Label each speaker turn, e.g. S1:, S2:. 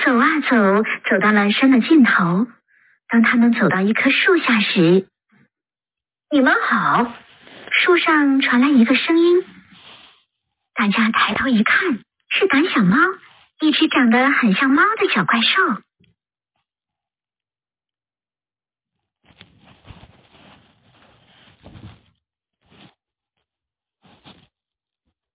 S1: 走啊走，走到了山的尽头。当他们走到一棵树下时，你们好，树上传来一个声音。大家抬头一看，是胆小猫，一只长得很像猫的小怪兽。